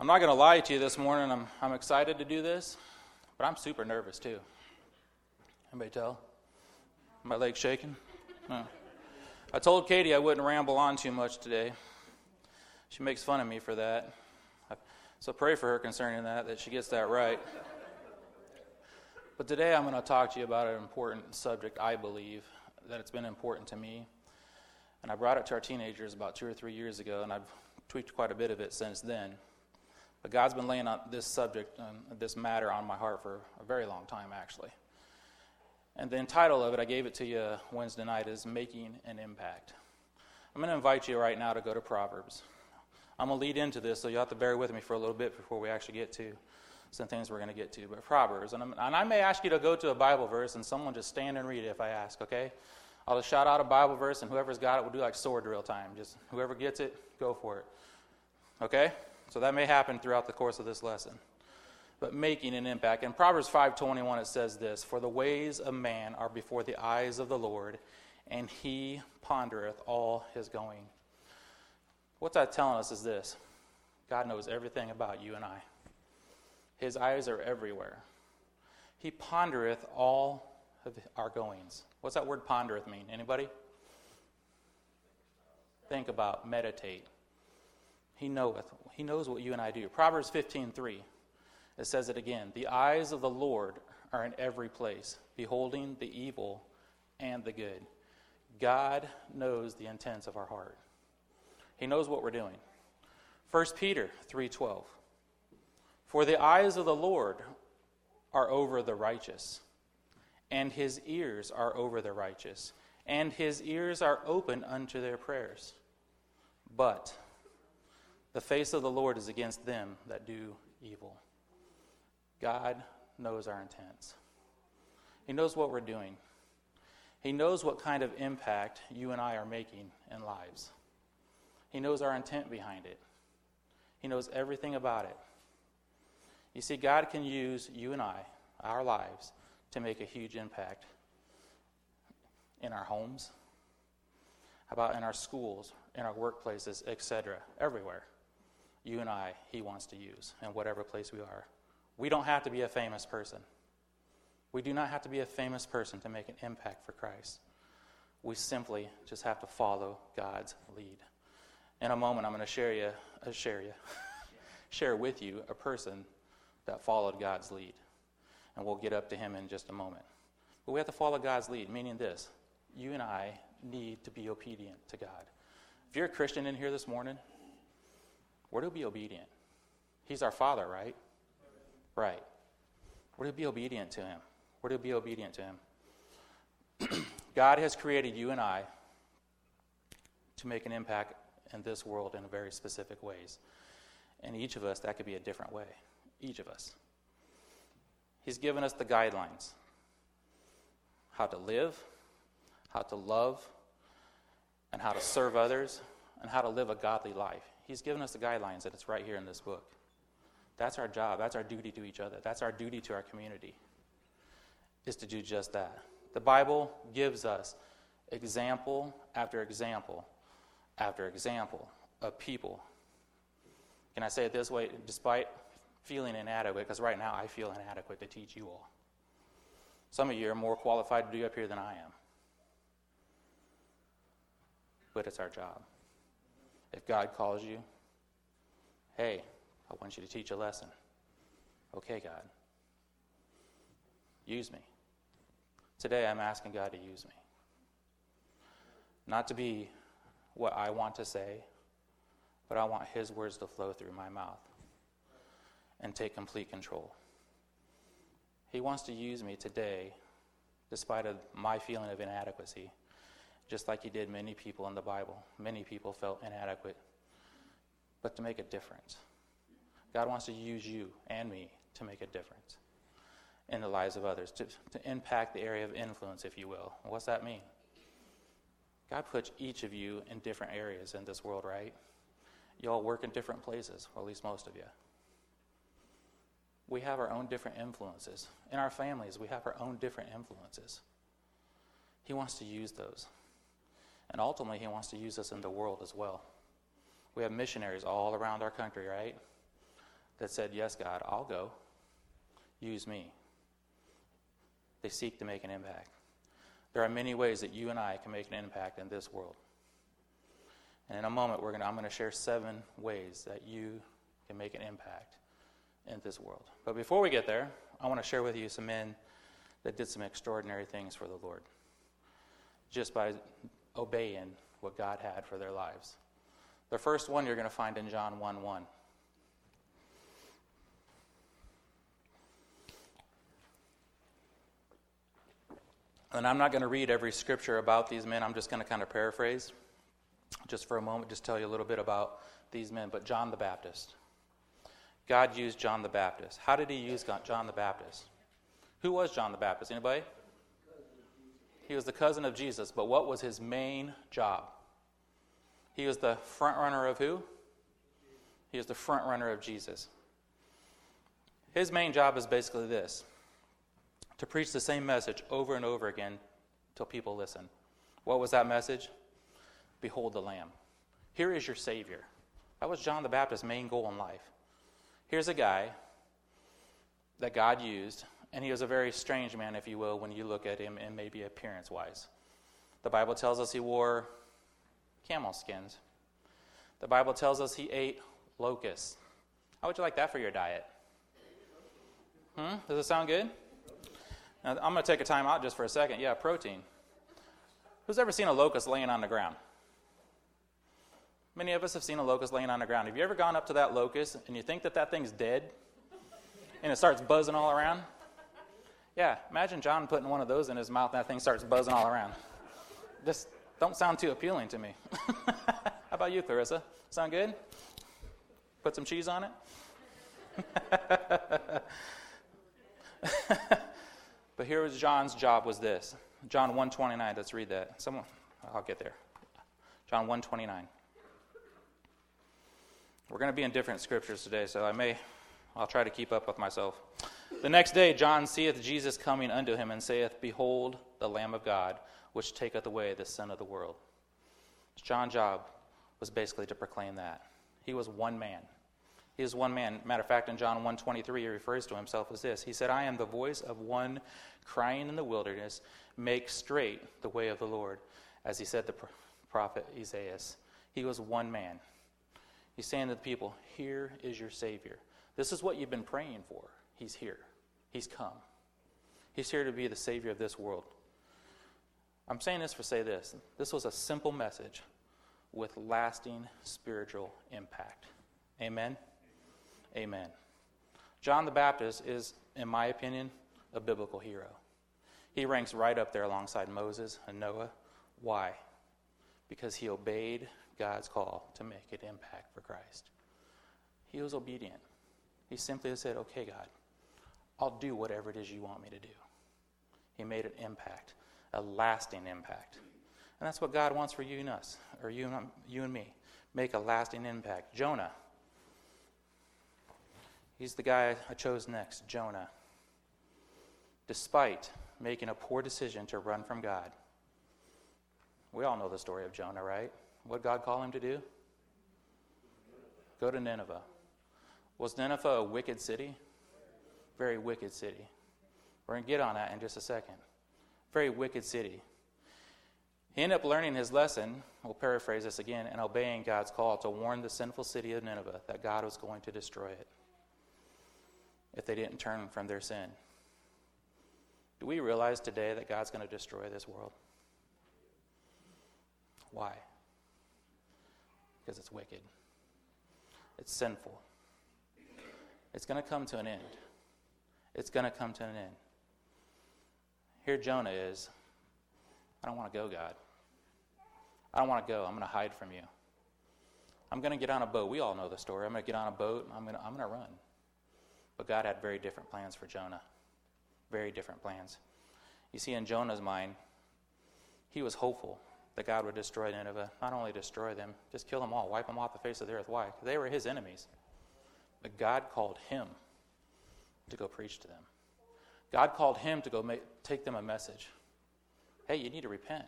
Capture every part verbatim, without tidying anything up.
I'm not going to lie to you this morning. I'm I'm excited to do this, but I'm super nervous too. Anybody tell? My legs shaking? No. I told Katie I wouldn't ramble on too much today. She makes fun of me for that. So pray for her concerning that, that she gets that right. But today I'm going to talk to you about an important subject, I believe, that it's been important to me. And I brought it to our teenagers about two or three years ago, and I've tweaked quite a bit of it since then. But God's been laying on this subject, um, this matter on my heart for a very long time, actually. And the title of it, I gave it to you Wednesday night, is Making an Impact. I'm going to invite you right now to go to Proverbs. I'm going to lead into this, so you'll have to bear with me for a little bit before we actually get to some things we're going to get to. But Proverbs, and, I'm, and I may ask you to go to a Bible verse, and someone just stand and read it if I ask, okay? I'll just shout out a Bible verse, and whoever's got it will do like sword drill time. Just whoever gets it, go for it. Okay? So that may happen throughout the course of this lesson. But making an impact. In Proverbs five twenty-one, it says this, "For the ways of man are before the eyes of the Lord, and he pondereth all his going." What's that telling us is this: God knows everything about you and I. His eyes are everywhere. He pondereth all of our goings. What's that word pondereth mean? Anybody? Think about, meditate. He knoweth. He knows what you and I do. Proverbs fifteen three. It says it again. "The eyes of the Lord are in every place, beholding the evil and the good." God knows the intents of our heart. He knows what we're doing. First Peter three twelve. "For the eyes of the Lord are over the righteous, and his ears are over the righteous, and his ears are open unto their prayers. But the face of the Lord is against them that do evil." God knows our intents. He knows what we're doing. He knows what kind of impact you and I are making in lives. He knows our intent behind it. He knows everything about it. You see, God can use you and I, our lives, to make a huge impact in our homes, how about in our schools, in our workplaces, et cetera, everywhere. You and I, he wants to use in whatever place we are. We don't have to be a famous person. We do not have to be a famous person to make an impact for Christ. We simply just have to follow God's lead. In a moment, I'm going to share you, uh, share you, share with you a person that followed God's lead. And we'll get up to him in just a moment. But we have to follow God's lead, meaning this: you and I need to be obedient to God. If you're a Christian in here this morning, we're to be obedient. He's our Father, right? Right. We're to be obedient to him. We're to be obedient to him. God has created you and I to make an impact in this world in very specific ways. And each of us, that could be a different way. Each of us. He's given us the guidelines. How to live, how to love, and how to serve others, and how to live a godly life. He's given us the guidelines, and it's right here in this book. That's our job. That's our duty to each other. That's our duty to our community, is to do just that. The Bible gives us example after example after example of people. Can I say it this way? Despite feeling inadequate, because right now I feel inadequate to teach you all. Some of you are more qualified to do up here than I am. But it's our job. If God calls you, hey, I want you to teach a lesson. Okay, God. Use me. Today I'm asking God to use me. Not to be what I want to say, but I want his words to flow through my mouth and take complete control. He wants to use me today, despite of my feeling of inadequacy, just like he did many people in the Bible. Many people felt inadequate, but to make a difference. God wants to use you and me to make a difference in the lives of others, to, to impact the area of influence, if you will. What's that mean? God puts each of you in different areas in this world, right? You all work in different places, or at least most of you. We have our own different influences. In our families, we have our own different influences. He wants to use those. And ultimately, he wants to use us in the world as well. We have missionaries all around our country, right? that said, yes, God, I'll go. Use me. They seek to make an impact. There are many ways that you and I can make an impact in this world. And in a moment, we're gonna, I'm going to share seven ways that you can make an impact in this world. But before we get there, I want to share with you some men that did some extraordinary things for the Lord just by obeying what God had for their lives. The first one you're going to find in John one one. And I'm not going to read every scripture about these men. I'm just going to kind of paraphrase just for a moment, just tell you a little bit about these men. But John the Baptist. God used John the Baptist. How did he use John the Baptist? Who was John the Baptist? Anybody? He was the cousin of Jesus. But what was his main job? He was the front runner of who? He was the front runner of Jesus. His main job is basically this: to preach the same message over and over again till people listen. What was that message? Behold the Lamb. Here is your Savior. That was John the Baptist's main goal in life. Here's a guy that God used, and he was a very strange man, if you will, when you look at him and maybe appearance-wise. The Bible tells us he wore camel skins. The Bible tells us he ate locusts. How would you like that for your diet? Hmm? Does it sound good? Now, I'm going to take a time out just for a second. Yeah, protein. Who's ever seen a locust laying on the ground? Many of us have seen a locust laying on the ground. Have you ever gone up to that locust and you think that that thing's dead and it starts buzzing all around? Yeah, imagine John putting one of those in his mouth and that thing starts buzzing all around. Just don't sound too appealing to me. How about you, Clarissa? Sound good? Put some cheese on it? But here was John's job was this. John one twenty-nine, let's read that. Someone, I'll get there. John one twenty-nine. We're going to be in different scriptures today, so I may, I'll try to keep up with myself. The next day John seeth Jesus coming unto him, and saith, Behold, the Lamb of God, which taketh away the sin of the world. John's job was basically to proclaim that. He was one man. He is one man. Matter of fact, in John one twenty-three, he refers to himself as this. He said, I am the voice of one crying in the wilderness, make straight the way of the Lord, as he said to the prophet Isaiah. He was one man. He's saying to the people, here is your Savior. This is what you've been praying for. He's here. He's come. He's here to be the Savior of this world. I'm saying this for say this. This was a simple message with lasting spiritual impact. Amen? Amen. John the Baptist is, in my opinion, a biblical hero. He ranks right up there alongside Moses and Noah. Why? Because he obeyed God's call to make an impact for Christ. He was obedient. He simply said, okay, God, I'll do whatever it is you want me to do. He made an impact, a lasting impact. And that's what God wants for you and us, or you and, you and me. Make a lasting impact. Jonah. He's the guy I chose next, Jonah. Despite making a poor decision to run from God. We all know the story of Jonah, right? What did God call him to do? Go to Nineveh. Was Nineveh a wicked city? Very wicked city. We're going to get on that in just a second. Very wicked city. He ended up learning his lesson, we'll paraphrase this again, and obeying God's call to warn the sinful city of Nineveh that God was going to destroy it if they didn't turn from their sin. Do we realize today that God's going to destroy this world? Why? Because it's wicked. It's sinful. It's going to come to an end. It's going to come to an end. Here Jonah is. I don't want to go, God. I don't want to go. I'm going to hide from you. I'm going to get on a boat. We all know the story. I'm going to get on a boat. I'm going to, I'm going to run. But God had very different plans for Jonah. Very different plans. You see, in Jonah's mind, he was hopeful that God would destroy Nineveh. Not only destroy them, just kill them all, wipe them off the face of the earth. Why? Because they were his enemies. But God called him to go preach to them. God called him to go make, take them a message. Hey, you need to repent.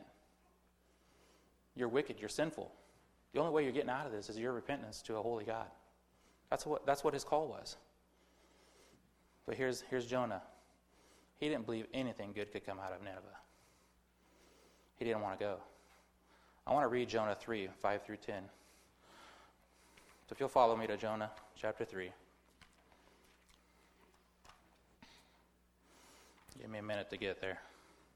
You're wicked. You're sinful. The only way you're getting out of this is your repentance to a holy God. That's what, that's what his call was. But here's, here's Jonah. He didn't believe anything good could come out of Nineveh. He didn't want to go. I want to read Jonah three, five through ten. So if you'll follow me to Jonah chapter three. Give me a minute to get there.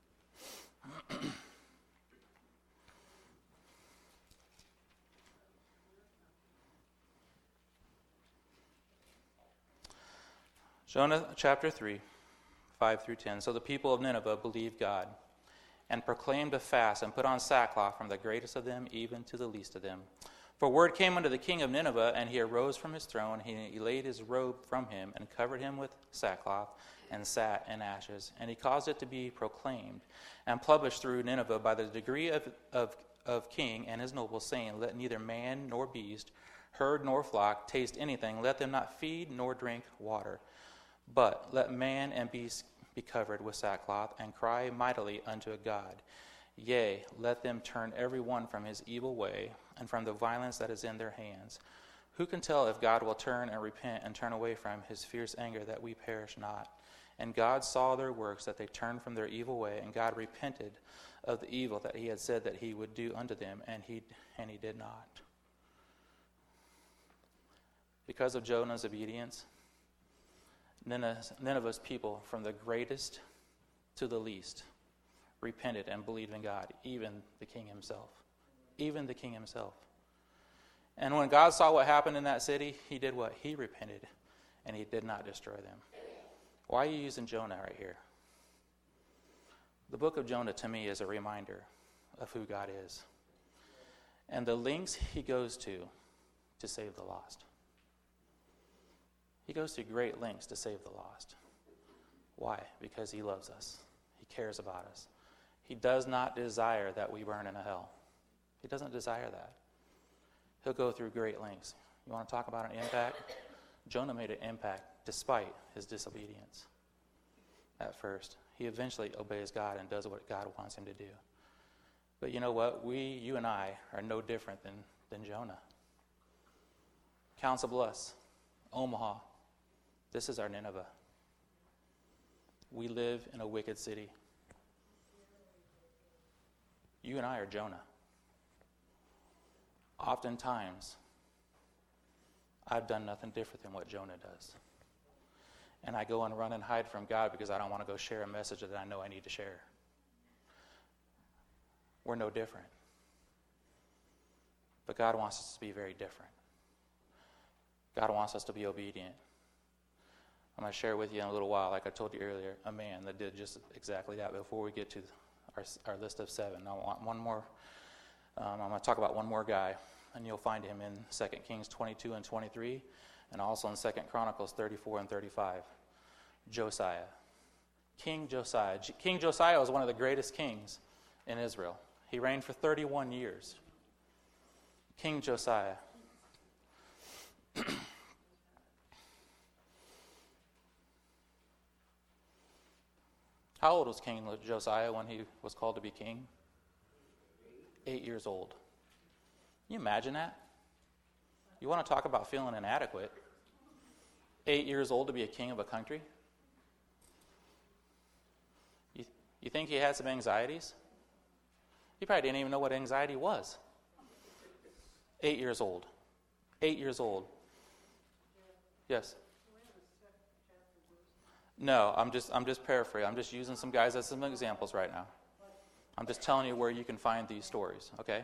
Jonah chapter three, five through ten. So the people of Nineveh believed God and proclaimed a fast and put on sackcloth from the greatest of them even to the least of them. For word came unto the king of Nineveh, and he arose from his throne. He laid his robe from him and covered him with sackcloth and sat in ashes. And he caused it to be proclaimed and published through Nineveh by the decree of, of, of king and his nobles, saying, Let neither man nor beast, herd nor flock taste anything. Let them not feed nor drink water. But let man and beast be covered with sackcloth and cry mightily unto a God. Yea, let them turn every one from his evil way and from the violence that is in their hands. Who can tell if God will turn and repent and turn away from his fierce anger that we perish not? And God saw their works, that they turned from their evil way, and God repented of the evil that he had said that he would do unto them, and he and he did not. Because of Jonah's obedience, Nineveh's people, from the greatest to the least, repented and believed in God, even the king himself. Even the king himself. And when God saw what happened in that city, he did what? He repented, and he did not destroy them. Why are you using Jonah right here? The book of Jonah, to me, is a reminder of who God is and the lengths he goes to to save the lost. He goes to great lengths to save the lost. Why? Because he loves us. He cares about us. He does not desire that we burn in a hell. He doesn't desire that. He'll go through great lengths. You want to talk about an impact? Jonah made an impact despite his disobedience at first. He eventually obeys God and does what God wants him to do. But you know what? We, you and I, are no different than, than Jonah. Council Bluffs, Omaha, this is our Nineveh. We live in a wicked city. You and I are Jonah. Oftentimes, I've done nothing different than what Jonah does. And I go and run and hide from God because I don't want to go share a message that I know I need to share. We're no different. But God wants us to be very different. God wants us to be obedient. I'm going to share with you in a little while, like I told you earlier, a man that did just exactly that. Before we get to our, our list of seven, I want one more. Um, I'm going to talk about one more guy, and you'll find him in Second Kings twenty-two and twenty-three, and also in Second Chronicles thirty-four and thirty-five. Josiah. King Josiah. King Josiah was one of the greatest kings in Israel. He reigned for thirty-one years. King Josiah. How old was King Josiah when he was called to be king? Eight years old. Can you imagine that? You want to talk about feeling inadequate? Eight years old to be a king of a country? You, you think he had some anxieties? He probably didn't even know what anxiety was. Eight years old. Eight years old. Yes? No, I'm just I'm just paraphrasing. I'm just using some guys as some examples right now. I'm just telling you where you can find these stories, okay?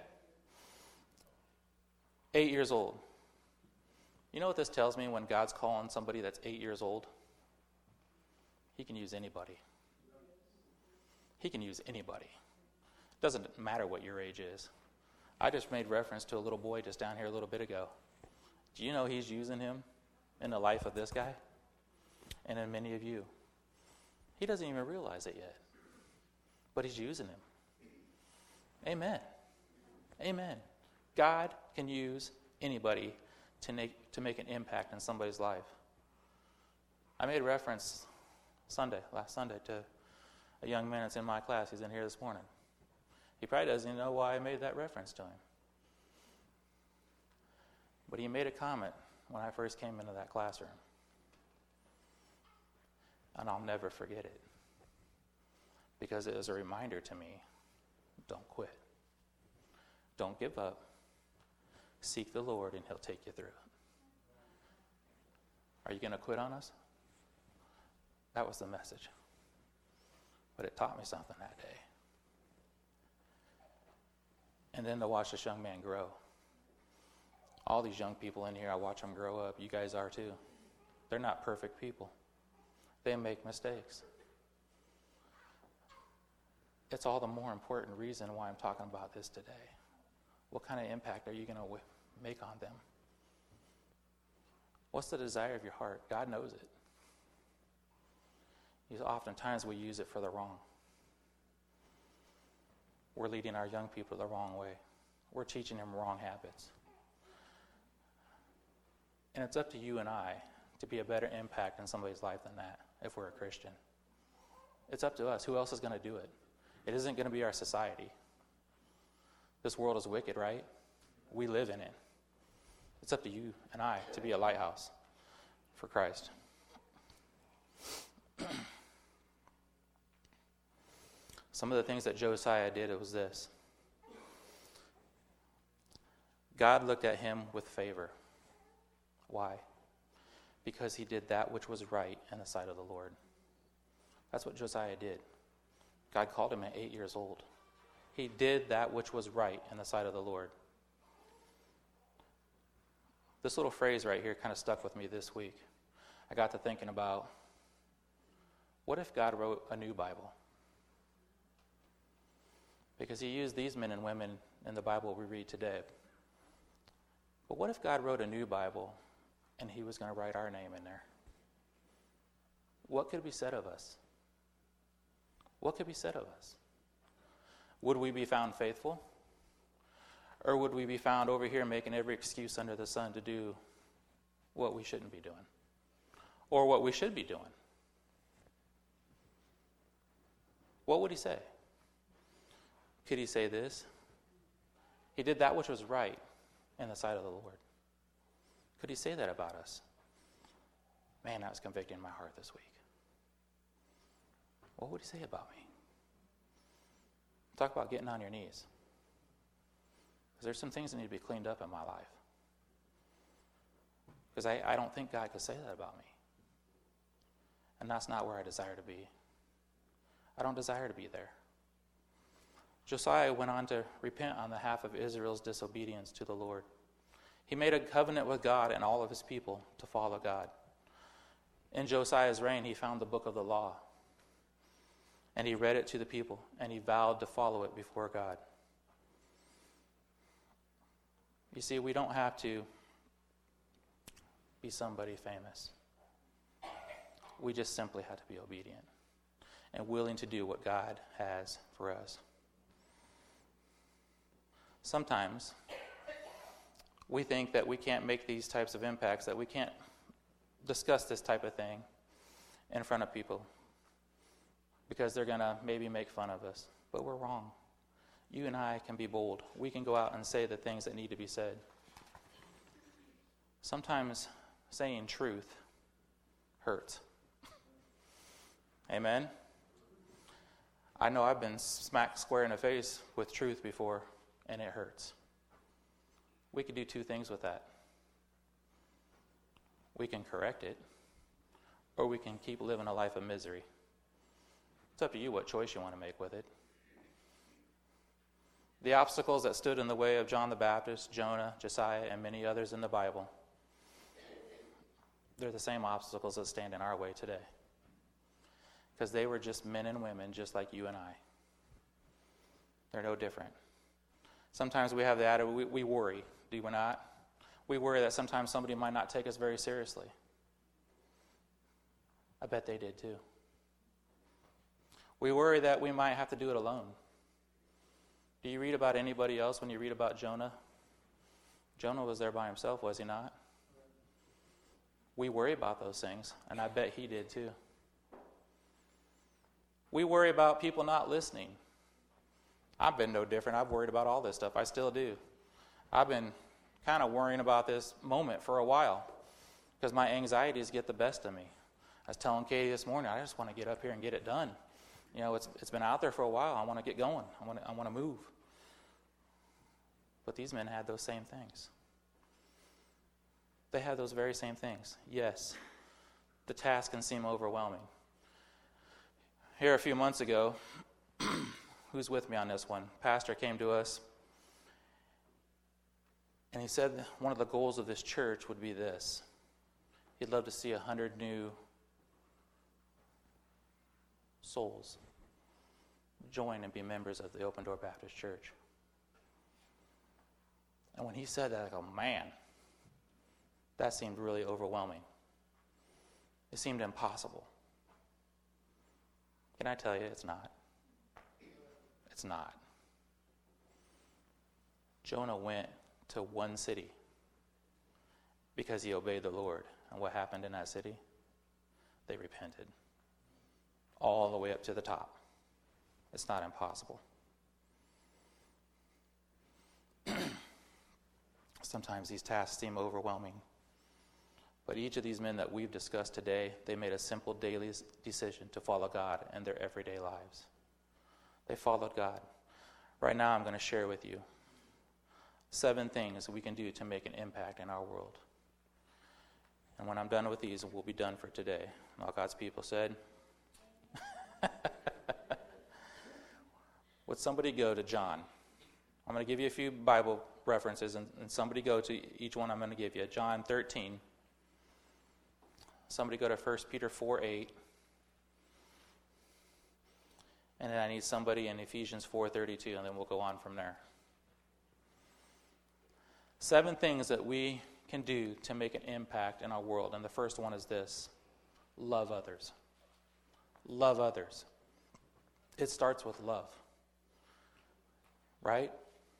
Eight years old. You know what this tells me when God's calling somebody that's eight years old? He can use anybody. He can use anybody. Doesn't matter what your age is. I just made reference to a little boy just down here a little bit ago. Do you know he's using him in the life of this guy? And in many of you. He doesn't even realize it yet. But he's using him. Amen. Amen. God can use anybody to make, to make an impact in somebody's life. I made reference Sunday, last Sunday, to a young man that's in my class. He's in here this morning. He probably doesn't even know why I made that reference to him. But he made a comment when I first came into that classroom. And I'll never forget it. Because it was a reminder to me, don't quit. Don't give up. Seek the Lord and he'll take you through it. Are you going to quit on us? That was the message. But it taught me something that day. And then to watch this young man grow. All these young people in here, I watch them grow up. You guys are too. They're not perfect people. They make mistakes. It's all the more important reason why I'm talking about this today. What kind of impact are you going to w- make on them? What's the desire of your heart? God knows it. He's, oftentimes we use it for the wrong. We're leading our young people the wrong way. We're teaching them wrong habits. And it's up to you and I to be a better impact in somebody's life than that if we're a Christian. It's up to us. Who else is going to do it? It isn't going to be our society. This world is wicked, right? We live in it. It's up to you and I to be a lighthouse for Christ. Some of the things that Josiah did, it was this. God looked at him with favor. Why? Because he did that which was right in the sight of the Lord. That's what Josiah did. God called him at eight years old. He did that which was right in the sight of the Lord. This little phrase right here kind of stuck with me this week. I got to thinking about, what if God wrote a new Bible? Because he used these men and women in the Bible we read today. But what if God wrote a new Bible and he was going to write our name in there? What could be said of us? What could be said of us? Would we be found faithful? Or would we be found over here making every excuse under the sun to do what we shouldn't be doing? Or what we should be doing? What would he say? Could he say this? He did that which was right in the sight of the Lord. Could he say that about us? Man, that was convicting my heart this week. What would he say about me? Talk about getting on your knees. Because there's some things that need to be cleaned up in my life. Because I, I don't think God could say that about me. And that's not where I desire to be. I don't desire to be there. Josiah went on to repent on behalf of Israel's disobedience to the Lord. He made a covenant with God and all of his people to follow God. In Josiah's reign, he found the book of the law. And he read it to the people, and he vowed to follow it before God. You see, we don't have to be somebody famous. We just simply have to be obedient and willing to do what God has for us. Sometimes we think that we can't make these types of impacts, that we can't discuss this type of thing in front of people because they're going to maybe make fun of us. But we're wrong. You and I can be bold. We can go out and say the things that need to be said. Sometimes saying truth hurts. Amen? I know I've been smacked square in the face with truth before, and it hurts. We could do two things with that. We can correct it, or we can keep living a life of misery. It's up to you what choice you want to make with it. The obstacles that stood in the way of John the Baptist, Jonah, Josiah, and many others in the Bible, they're the same obstacles that stand in our way today. Because they were just men and women just like you and I. They're no different. Sometimes we have the attitude, we, we worry, do we not? We worry that sometimes somebody might not take us very seriously. I bet they did too. We worry that we might have to do it alone. Do you read about anybody else when you read about Jonah? Jonah was there by himself, was he not? We worry about those things, and I bet he did too. We worry about people not listening. I've been no different. I've worried about all this stuff. I still do. I've been kind of worrying about this moment for a while. because my anxieties get the best of me. I was telling Katie this morning, I just want to get up here and get it done. You know, it's it's been out there for a while. I want to get going. I want to, I want to move. But these men had those same things. They had those very same things. Yes, the task can seem overwhelming. Here a few months ago, who's with me on this one? Pastor came to us, and he said one of the goals of this church would be this. He'd love to see a hundred new souls join and be members of the Open Door Baptist Church. And when he said that, I go, man, that seemed really overwhelming. It seemed impossible. Can I tell you, it's not. It's not. Jonah went to one city because he obeyed the Lord. And what happened in that city? They repented. All the way up to the top. It's not impossible. Sometimes these tasks seem overwhelming. But each of these men that we've discussed today, they made a simple daily decision to follow God in their everyday lives. They followed God. Right now I'm going to share with you seven things we can do to make an impact in our world. And when I'm done with these, we'll be done for today. And all God's people said, would somebody go to John? I'm going to give you a few Bible references, and, and somebody go to each one I'm going to give you. John thirteen. Somebody go to First Peter four eight. And then I need somebody in Ephesians four thirty-two, and then we'll go on from there. Seven things that we can do to make an impact in our world. And the first one is this: love others. Love others. It starts with love. Right?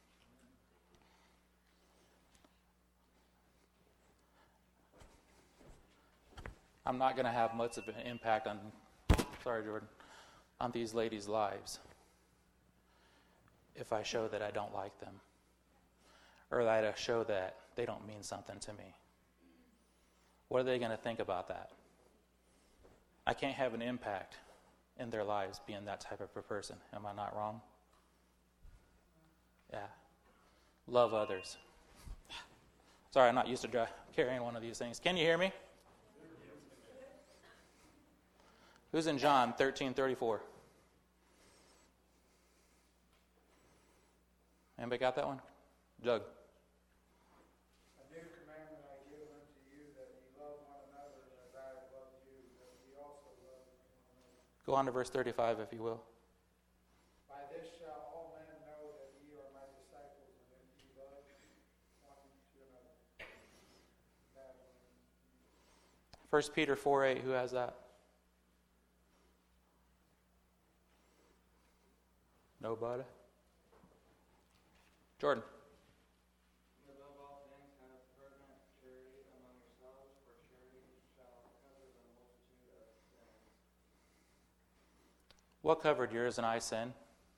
I'm not going to have much of an impact on, sorry, Jordan, on these ladies' lives if I show that I don't like them, or that I show that they don't mean something to me. What are they going to think about that? I can't have an impact in their lives being that type of a person. Am I not wrong? Yeah. Love others. Sorry, I'm not used to dry, carrying one of these things. Can you hear me? Who's in John thirteen thirty-four? Anybody got that one? Doug. A new commandment I give unto you, that ye love one another as I have loved you, that ye also love one another. Go on to verse thirty-five, if you will. By this shall all men know that ye are my disciples, and that ye love one to another. First Peter four eight, who has that? Nobody? Jordan. Above all things, have fervent charity among yourselves, for charity shall cover the multitude of sins. What covered yours and I sin?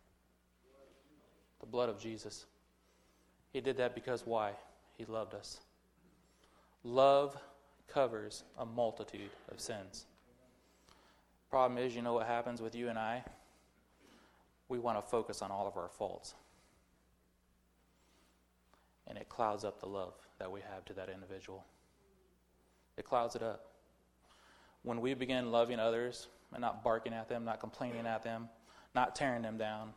The blood of Jesus. He did that because why? He loved us. Love covers a multitude of sins. Problem is, you know what happens with you and I? We want to focus on all of our faults. And it clouds up the love that we have to that individual. It clouds it up. When we begin loving others and not barking at them, not complaining at them, not tearing them down,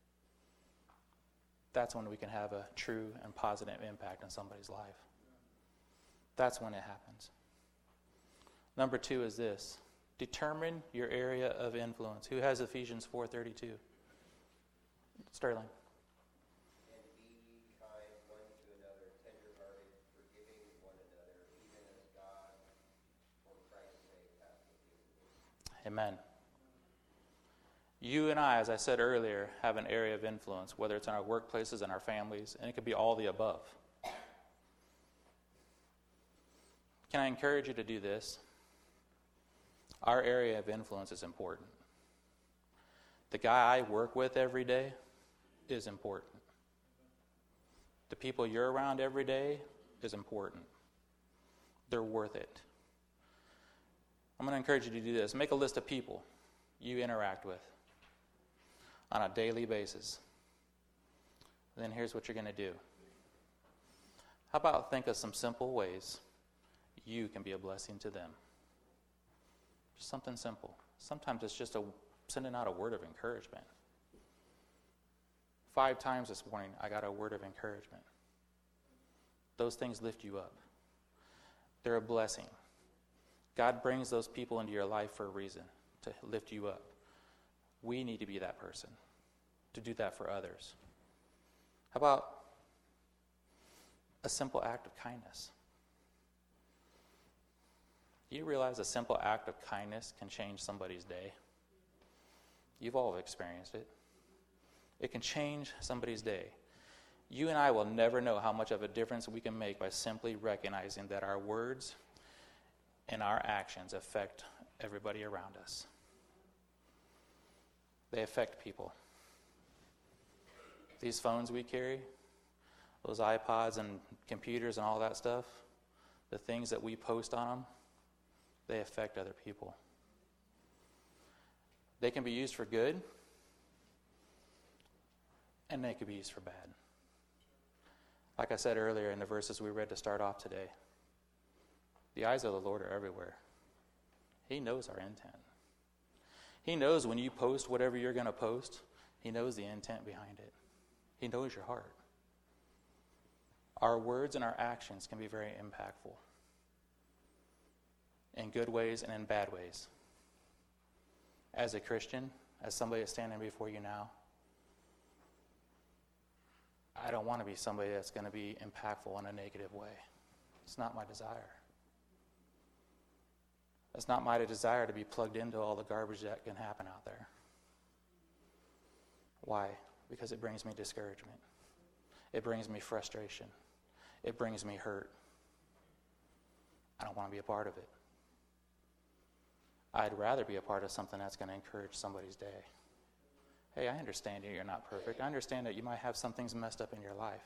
that's when we can have a true and positive impact on somebody's life. That's when it happens. Number two is this: determine your area of influence. Who has Ephesians four thirty-two? Sterling. And be ye kind one to another, tenderhearted, forgiving one another, even as God, for Christ's sake, hath forgiven you. Amen. You and I, as I said earlier, have an area of influence, whether it's in our workplaces and our families, and it could be all the above. Can I encourage you to do this? Our area of influence is important. The guy I work with every day is important. The people you're around every day is important. They're worth it. I'm going to encourage you to do this. Make a list of people you interact with on a daily basis. Then here's what you're going to do. How about think of some simple ways you can be a blessing to them? Just something simple. Sometimes it's just a sending out a word of encouragement. Five times this morning, I got a word of encouragement. Those things lift you up. They're a blessing. God brings those people into your life for a reason, to lift you up. We need to be that person, to do that for others. How about a simple act of kindness? Do you realize a simple act of kindness can change somebody's day? You've all experienced it. It can change somebody's day. You and I will never know how much of a difference we can make by simply recognizing that our words and our actions affect everybody around us. They affect people. These phones we carry, those iPods and computers and all that stuff, the things that we post on them, they affect other people. They can be used for good, and they can be used for bad. Like I said earlier in the verses we read to start off today, the eyes of the Lord are everywhere. He knows our intent. He knows when you post whatever you're going to post, He knows the intent behind it. He knows your heart. Our words and our actions can be very impactful in good ways and in bad ways. As a Christian, as somebody that's standing before you now, I don't want to be somebody that's going to be impactful in a negative way. It's not my desire. It's not my desire to be plugged into all the garbage that can happen out there. Why? Because it brings me discouragement. It brings me frustration. It brings me hurt. I don't want to be a part of it. I'd rather be a part of something that's going to encourage somebody's day. Hey, I understand that you're not perfect. I understand that you might have some things messed up in your life.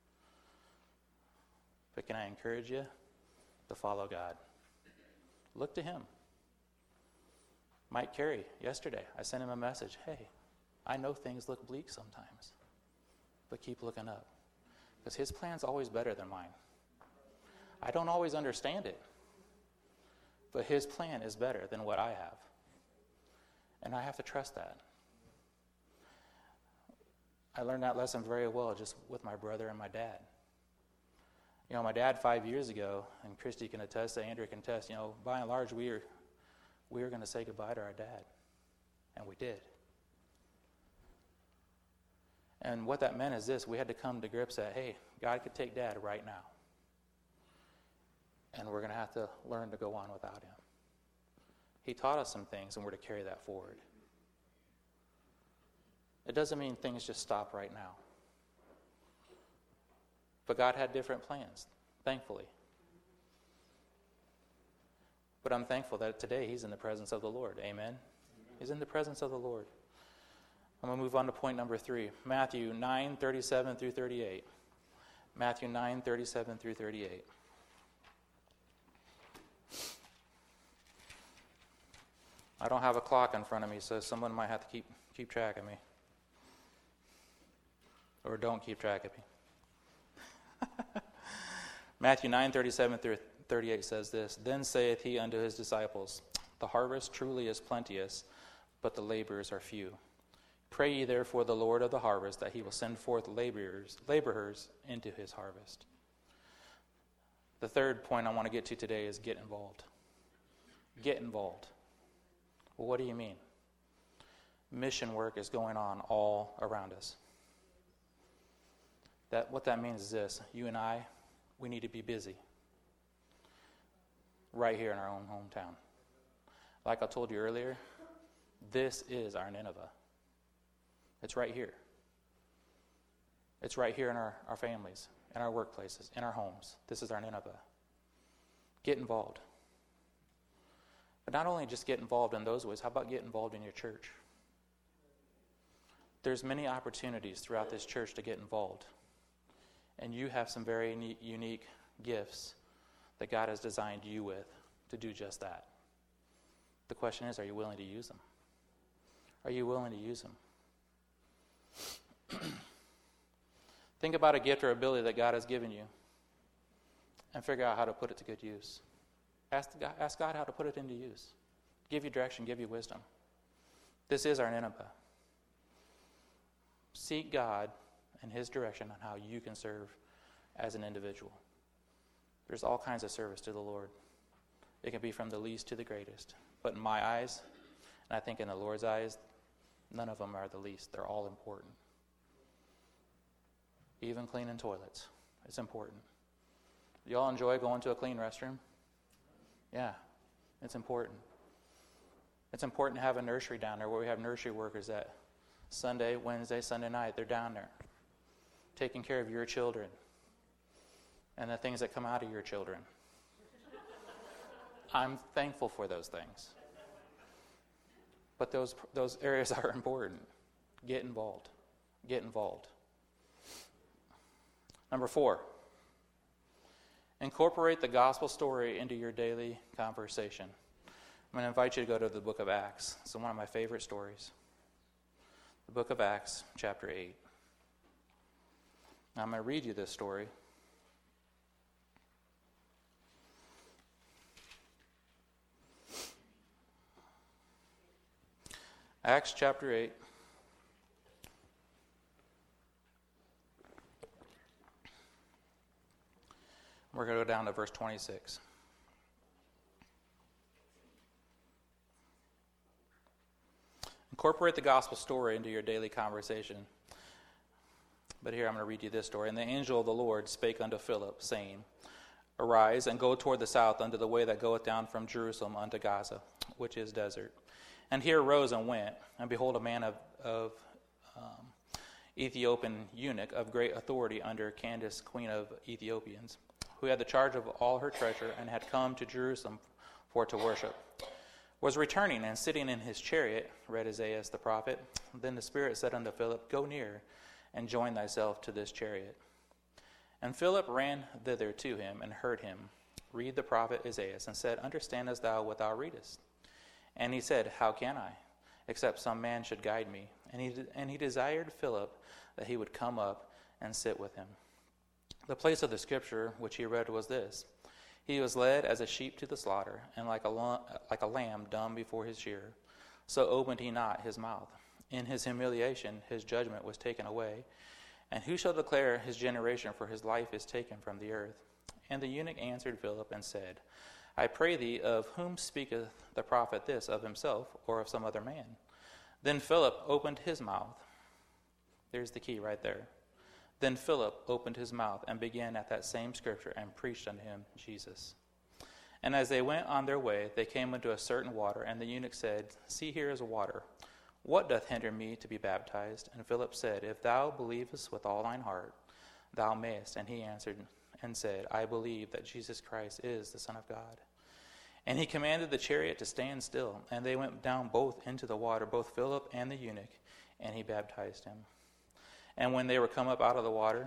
But can I encourage you to follow God? Look to Him. Mike Carey, yesterday, I sent him a message. Hey, I know things look bleak sometimes, but keep looking up. Because His plan's always better than mine. I don't always understand it, but His plan is better than what I have. And I have to trust that. I learned that lesson very well just with my brother and my dad. You know, my dad five years ago, and Christy can attest, Andrew can attest, you know, by and large, we were, we were going to say goodbye to our dad. And we did. And what that meant is this: we had to come to grips that, hey, God could take Dad right now. And we're going to have to learn to go on without Him. He taught us some things, and we're to carry that forward. It doesn't mean things just stop right now. But God had different plans, thankfully. But I'm thankful that today He's in the presence of the Lord. Amen? Amen. He's in the presence of the Lord. I'm going to move on to point number three. Matthew nine, thirty-seven through thirty-eight. Matthew nine, thirty-seven through thirty-eight. I don't have a clock in front of me, so someone might have to keep keep track of me. Or don't keep track of me. Matthew nine, thirty-seven through thirty-eight says this: Then saith He unto His disciples, The harvest truly is plenteous, but the laborers are few. Pray ye therefore the Lord of the harvest, that He will send forth laborers, laborers into His harvest. The third point I want to get to today is get involved. Get involved. Well, what do you mean? Mission work is going on all around us. That what that means is this: you and I, we need to be busy right here in our own hometown. Like I told you earlier, this is our Nineveh. It's right here. It's right here in our, our families, in our workplaces, in our homes. This is our Nineveh. Get involved. But not only just get involved in those ways, how about get involved in your church? There's many opportunities throughout this church to get involved. And you have some very neat, unique gifts that God has designed you with to do just that. The question is, are you willing to use them? Are you willing to use them? Think about a gift or ability that God has given you and figure out how to put it to good use. Ask God, ask God how to put it into use. Give you direction, give you wisdom. This is our Nineveh. Seek God and His direction on how you can serve as an individual. There's all kinds of service to the Lord. It can be from the least to the greatest. But in my eyes, and I think in the Lord's eyes, none of them are the least. They're all important. Even cleaning toilets. It's important. Do y'all enjoy going to a clean restroom? Yeah, it's important. It's important to have a nursery down there where we have nursery workers that Sunday, Wednesday, Sunday night, they're down there taking care of your children and the things that come out of your children. I'm thankful for those things. But those those areas are important. Get involved. Get involved. Number four, incorporate the gospel story into your daily conversation. I'm going to invite you to go to the book of Acts. It's one of my favorite stories. The book of Acts, chapter eight. Now, I'm going to read you this story. Acts chapter eight. We're going to go down to verse twenty-six. Incorporate the gospel story into your daily conversation. But here I'm going to read you this story. And the angel of the Lord spake unto Philip, saying, Arise, and go toward the south unto the way that goeth down from Jerusalem unto Gaza, which is desert. And he arose and went, and behold, a man of, of um, Ethiopian eunuch of great authority under Candace, queen of Ethiopians, who had the charge of all her treasure, and had come to Jerusalem for to worship, was returning, and sitting in his chariot, read Isaiah the prophet. Then the Spirit said unto Philip, Go near, and join thyself to this chariot. And Philip ran thither to him, and heard him read the prophet Isaiah, and said, Understandest thou what thou readest? And he said, How can I, except some man should guide me? And he, and he desired Philip that he would come up and sit with him. The place of the scripture which he read was this: He was led as a sheep to the slaughter, and like a, like a lamb dumb before his shearer, so opened he not his mouth. In his humiliation his judgment was taken away. And who shall declare his generation, for his life is taken from the earth? And the eunuch answered Philip and said, I pray thee, of whom speaketh the prophet this, of himself, or of some other man? Then Philip opened his mouth. There's the key right there. Then Philip opened his mouth and began at that same scripture and preached unto him Jesus. And as they went on their way, they came into a certain water, and the eunuch said, See, here is water. What doth hinder me to be baptized? And Philip said, If thou believest with all thine heart, thou mayest. And he answered and said, I believe that Jesus Christ is the Son of God. And he commanded the chariot to stand still, and they went down both into the water, both Philip and the eunuch, and he baptized him. And when they were come up out of the water,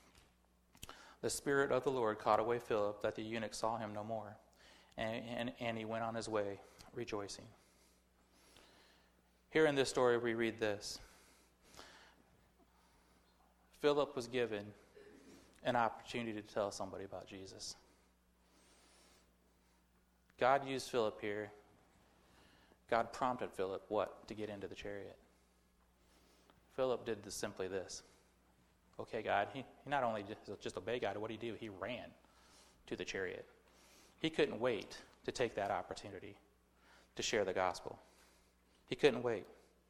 the Spirit of the Lord caught away Philip, that the eunuch saw him no more. And, and, and he went on his way, rejoicing. Here in this story we read this. Philip was given an opportunity to tell somebody about Jesus. God used Philip here. God prompted Philip, what? To get into the chariot. Philip did this, simply this. Okay, God, he, he not only just, just obeyed God, what did he do? He ran to the chariot. He couldn't wait to take that opportunity to share the gospel. He couldn't wait.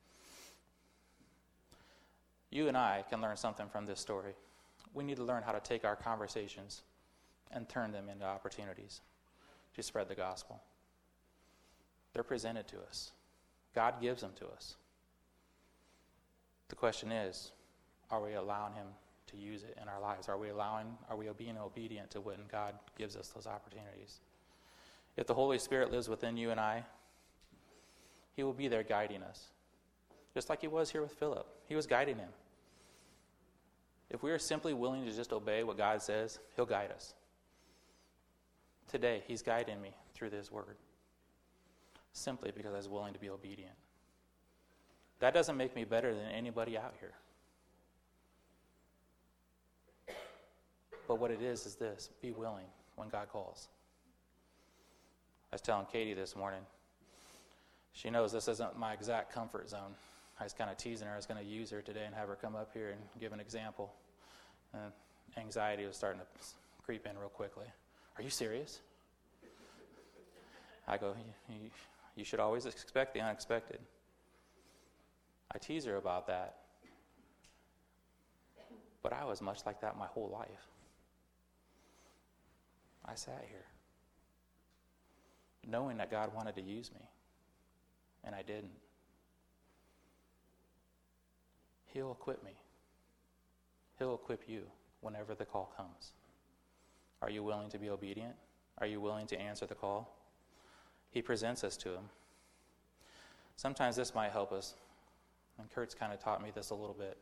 You and I can learn something from this story. We need to learn how to take our conversations and turn them into opportunities to spread the gospel. They're presented to us. God gives them to us. The question is, are we allowing him to use it in our lives? Are we allowing, are we being obedient to when God gives us those opportunities? If the Holy Spirit lives within you and I, he will be there guiding us. Just like he was here with Philip. He was guiding him. If we are simply willing to just obey what God says, he'll guide us. Today, he's guiding me through this word. simply because I was willing to be obedient. That doesn't make me better than anybody out here. But what it is is this: be willing when God calls. I was telling Katie this morning, she knows this isn't my exact comfort zone. I was kind of teasing her. I was going to use her today and have her come up here and give an example. And anxiety was starting to creep in real quickly. Are you serious? I go, you, you, you should always expect the unexpected. I tease her about that. But I was much like that my whole life. I sat here knowing that God wanted to use me, and I didn't. He'll equip me. He'll equip you whenever the call comes. Are you willing to be obedient? Are you willing to answer the call? He presents us to him. Sometimes this might help us, and Kurt's kind of taught me this a little bit.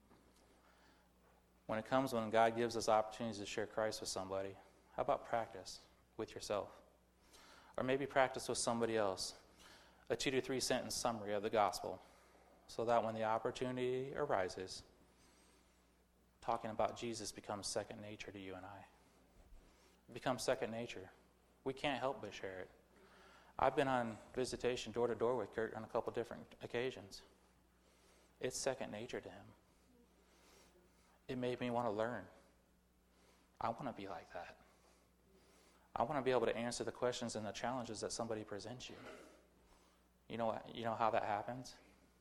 When it comes when God gives us opportunities to share Christ with somebody, how about practice with yourself? Or maybe practice with somebody else. A two to three sentence summary of the gospel, so that when the opportunity arises, talking about Jesus becomes second nature to you and I. It becomes second nature. We can't help but share it. I've been on visitation door to door with Kurt on a couple different occasions. It's second nature to him. It made me want to learn. I want to be like that. I want to be able to answer the questions and the challenges that somebody presents you. You know what? You know how that happens?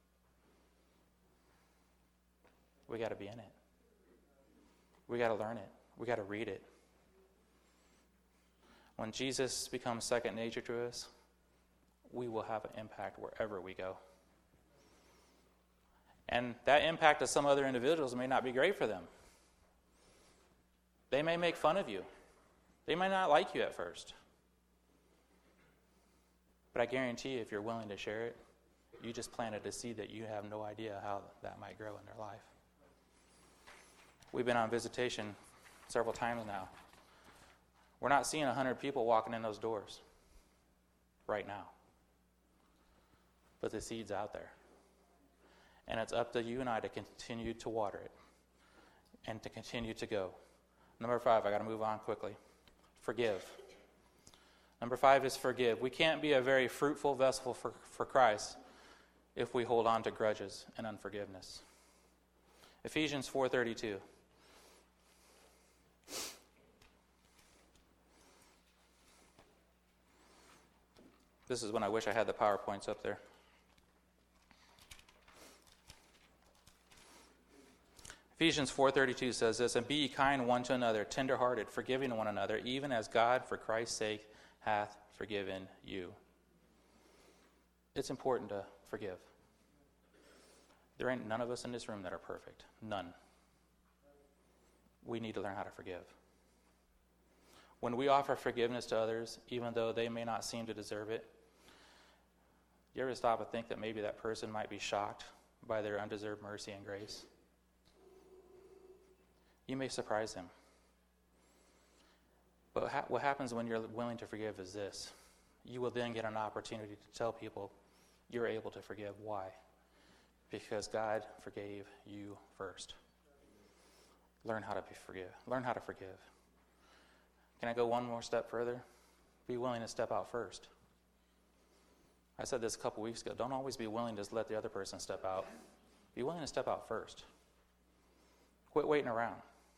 We got to be in it. We got to learn it. We got to read it. When Jesus becomes second nature to us, we will have an impact wherever we go. And that impact to some other individuals may not be great for them. They may make fun of you. They might not like you at first. But I guarantee you, if you're willing to share it, you just planted a seed that you have no idea how that might grow in their life. We've been on visitation several times now. We're not seeing one hundred people walking in those doors right now. But the seed's out there. And it's up to you and I to continue to water it and to continue to go. Number five, I got to move on quickly. Forgive. Number five is forgive. We can't be a very fruitful vessel for, for Christ if we hold on to grudges and unforgiveness. Ephesians four thirty-two. This is when I wish I had the PowerPoints up there. Ephesians four thirty-two says this, "And be ye kind one to another, tender-hearted, forgiving one another, even as God for Christ's sake hath forgiven you." It's important to forgive. There ain't none of us in this room that are perfect. None. We need to learn how to forgive. When we offer forgiveness to others, even though they may not seem to deserve it, you ever stop and think that maybe that person might be shocked by their undeserved mercy and grace? You may surprise him. But ha- what happens when you're willing to forgive is this. You will then get an opportunity to tell people you're able to forgive. Why? Because God forgave you first. Learn how to be forgive. Learn how to forgive. Can I go one more step further? Be willing to step out first. I said this a couple weeks ago. Don't always be willing to just let the other person step out. Be willing to step out first. Quit waiting around.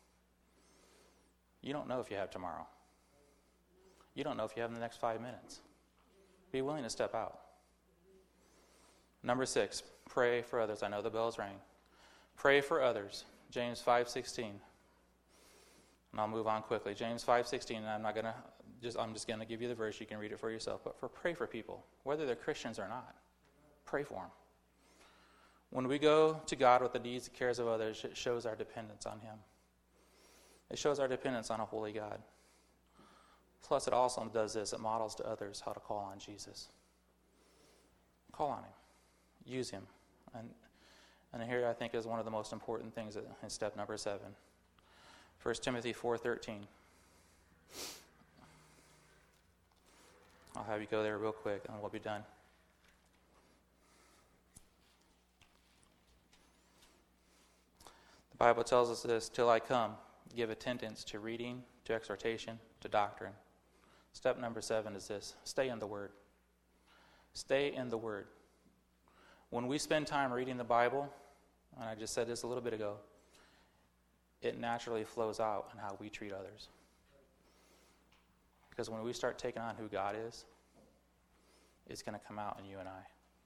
You don't know if you have tomorrow. You don't know if you have in the next five minutes. Be willing to step out. Number six, pray for others. I know the bells rang. Pray for others. James five sixteen. And I'll move on quickly. James five sixteen, and I'm not going to just I'm just going to give you the verse. You can read it for yourself. But for pray for people, whether they're Christians or not. Pray for them. When we go to God with the needs and cares of others, it shows our dependence on him. It shows our dependence on a holy God. Plus, it also does this. It models to others how to call on Jesus. Call on him. Use him. And, and here I think is one of the most important things in step number seven. First Timothy four thirteen. I'll have you go there real quick and we'll be done. The Bible tells us this, till I come, give attendance to reading, to exhortation, to doctrine. Step number seven is this, stay in the Word. Stay in the Word. When we spend time reading the Bible, and I just said this a little bit ago, it naturally flows out in how we treat others. Because when we start taking on who God is, it's going to come out in you and I.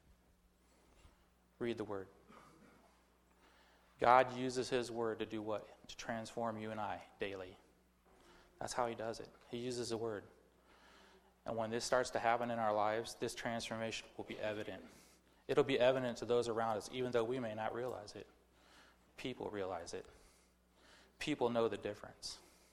Read the Word. God uses His Word to do what? To transform you and I daily. That's how He does it. He uses the Word. And when this starts to happen in our lives, this transformation will be evident. It'll be evident to those around us, even though we may not realize it. People realize it. People know the difference.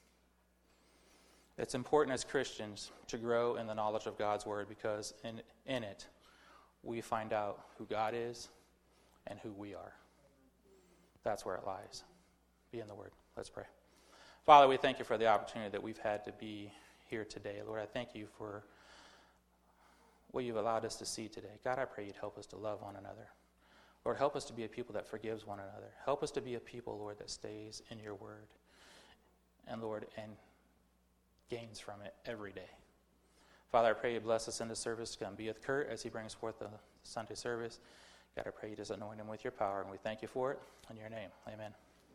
It's important as Christians to grow in the knowledge of God's Word, because in, in it, we find out who God is and who we are. That's where it lies. Be in the Word. Let's pray. Father, we thank you for the opportunity that we've had to be here today. Lord, I thank you for what you've allowed us to see today. God, I pray you'd help us to love one another. Lord, help us to be a people that forgives one another. Help us to be a people, Lord, that stays in your Word. And Lord, and gains from it every day. Father, I pray you bless us in the service. Come be with Kurt as he brings forth the Sunday service. God, I pray you just anoint him with your power, and we thank you for it. In your name, amen.